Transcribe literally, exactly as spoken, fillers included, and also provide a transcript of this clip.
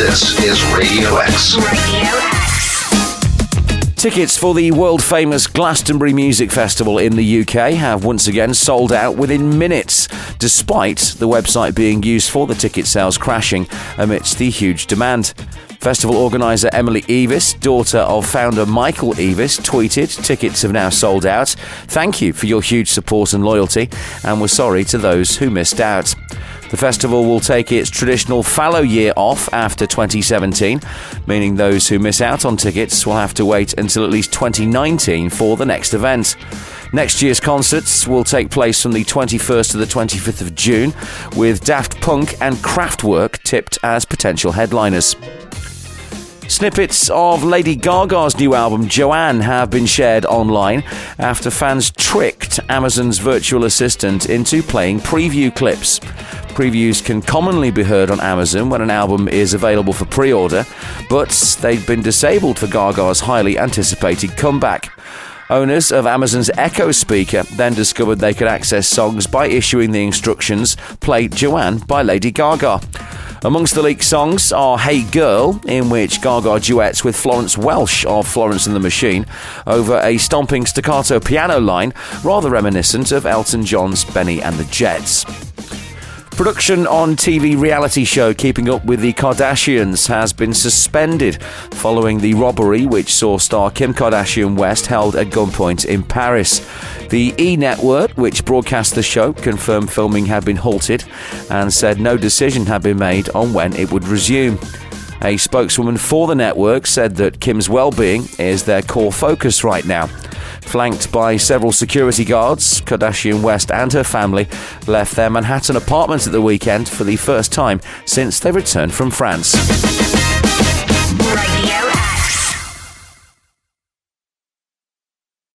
This is Radio X. Radio X. Tickets for the world-famous Glastonbury Music Festival in the U K have once again sold out within minutes, despite the website being used for the ticket sales crashing amidst the huge demand. Festival organiser Emily Evis, daughter of founder Michael Evis, tweeted, "Tickets have now sold out. Thank you for your huge support and loyalty, and we're sorry to those who missed out." The festival will take its traditional fallow year off after twenty seventeen, meaning those who miss out on tickets will have to wait until at least twenty nineteen for the next event. Next year's concerts will take place from the twenty-first to the twenty-fifth of June, with Daft Punk and Kraftwerk tipped as potential headliners. Snippets of Lady Gaga's new album Joanne have been shared online after fans tricked Amazon's virtual assistant into playing preview clips. Previews can commonly be heard on Amazon when an album is available for pre-order, but they've been disabled for Gaga's highly anticipated comeback. Owners of Amazon's Echo speaker then discovered they could access songs by issuing the instructions, "Play Joanne" by Lady Gaga. Amongst the leaked songs are Hey Girl, in which Gaga duets with Florence Welch of Florence and the Machine over a stomping staccato piano line, rather reminiscent of Elton John's Benny and the Jets. Production on T V reality show Keeping Up with the Kardashians has been suspended following the robbery which saw star Kim Kardashian West held at gunpoint in Paris. The E! Network, which broadcast the show, confirmed filming had been halted and said no decision had been made on when it would resume. A spokeswoman for the network said that Kim's well-being is their core focus right now. Flanked by several security guards, Kardashian West and her family left their Manhattan apartment at the weekend for the first time since they returned from France.